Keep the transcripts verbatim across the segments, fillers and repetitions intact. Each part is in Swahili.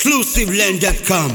exclusive land dot com.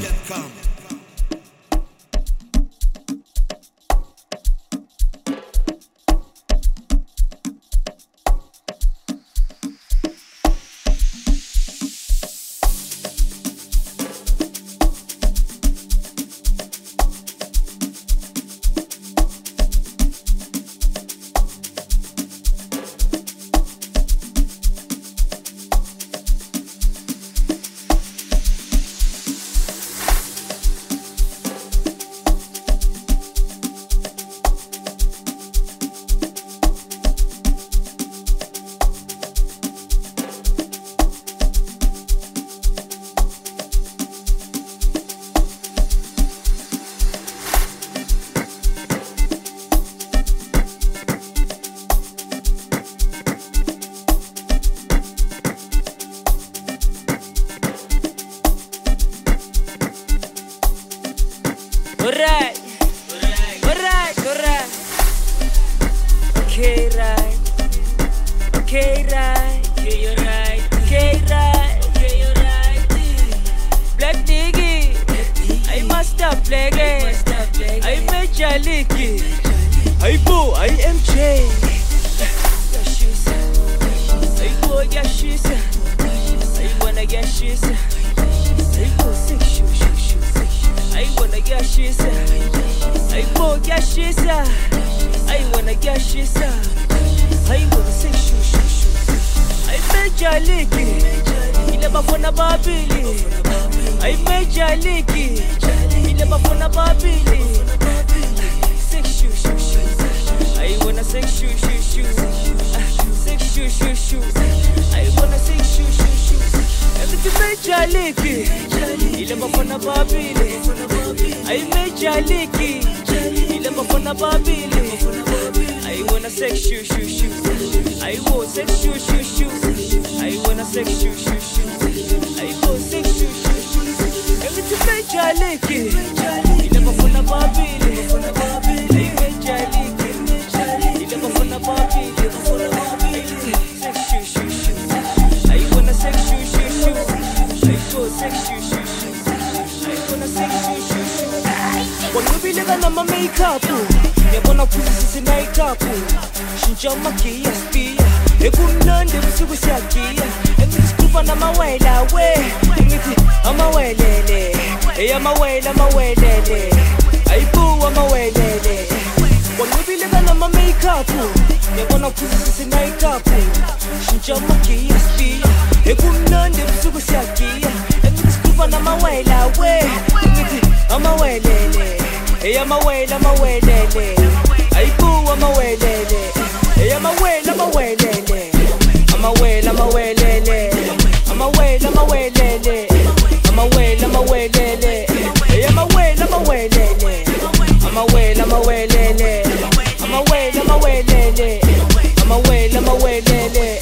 Alright, alright, alright. Okay, right. Okay, right. Okay, you're right. Okay, right. Okay, you're right. Black Diggy, I must stop playing. I make ya licky. I boo, I M J. I go, yeah, she's. I wanna get she's. I go, six shoes, shoes, shoes. I wanna get she's. I go, get she's. I wanna get she's. I wanna six shoes, shoes, shoes. I make ya licky. Ile bafona babili. I make ya licky. Ile bafona babili. Six shoes, shoes, shoes. I wanna six shoes, shoes, shoes. Six shoes, shoes, shoes. I wanna six shoes, shoes, shoes. Everything make ya licky. Ile bafona babili. I make ya licky. Ile bafona babili. I wanna six shoes, shoes, shoes. I want six shoes, shoes, shoes. I wanna six shoes, shoes, shoes. I want six shoes, shoes, shoes. Everything make ya licky. Ile bafona babili. I make ya licky. Ile bafona babili. Six shoes, shoes, shoes. I wanna six shoes, shoes, shoes. I want six shoes, shoes, shoes. I wanna six shoes, shoes, shoes. Wanubile na ma makeup. Yabona kuzi sina ikapu. Shinja makia spia. Ekumnande busuku siakia. Engikuva na mawela we. Engiti amawelele. Eya mawela mawelele. Aibu amawelele. Wanubile na ma makeup. Yabona kuzi sina ikapu. Shinja makia spia. Ekumnande busuku siakia. Engikuva na mawela we. Engiti amawelele. Eya mawela mawelele. Aibu amawelele. Eya mawela mawelele. Amawela mawelele. Amawela mawelele. Amawela mawelele. Eya mawela mawelele. Amawela mawelele. Amawela mawelele. Amawela mawelele.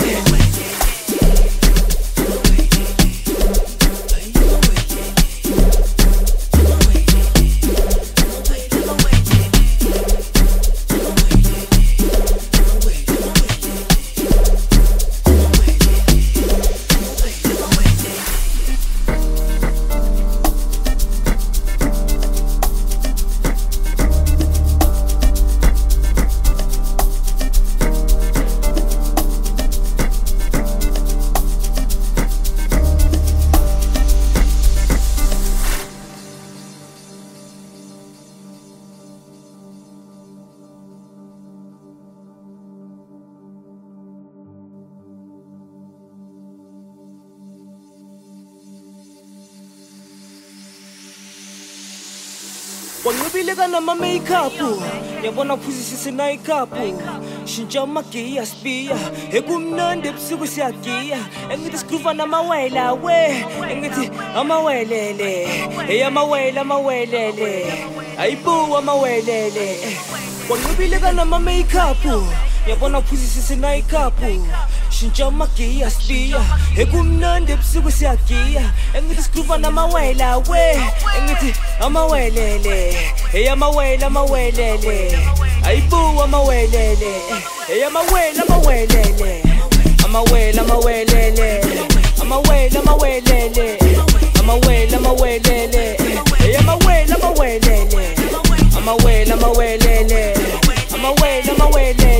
Wanubile na ma makeup. Yabona kuzi sina ikapu. Shinja makia spia. Ekumnande busuku siakia. Engiti skruva na mawela we. Engiti amawelele. Eya mawela mawelele. Aibu amawelele. Wanubile na ma makeup. Yabona kuzi sina ikapu. Shinja makia spia. Ekumnande busuku siakia. Engiti skruva na mawela we. Engiti amawelele. Eya mawela mawelele. Aibu amawelele. Eya mawela mawelele. Amawela mawelele. Amawela mawelele. Amawela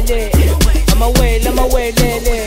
lele. On my way, on my way, lele.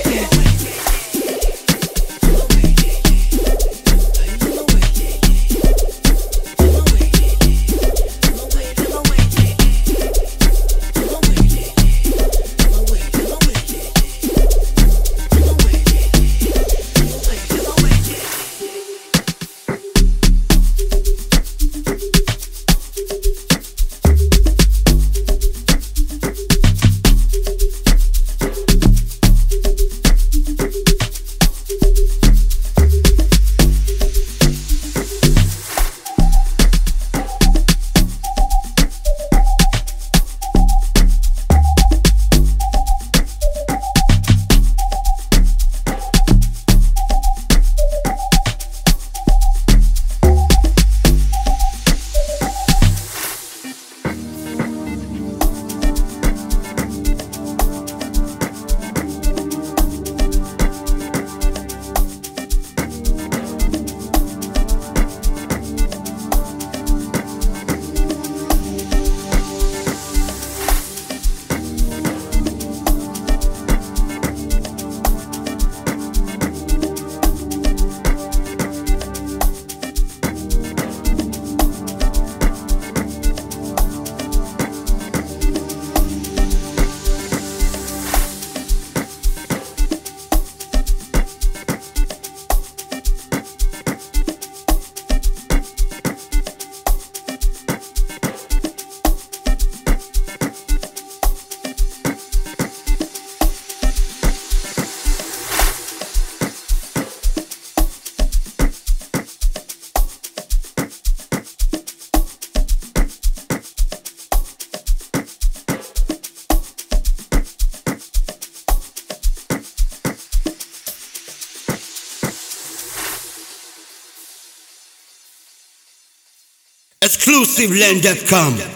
exclusive land dot com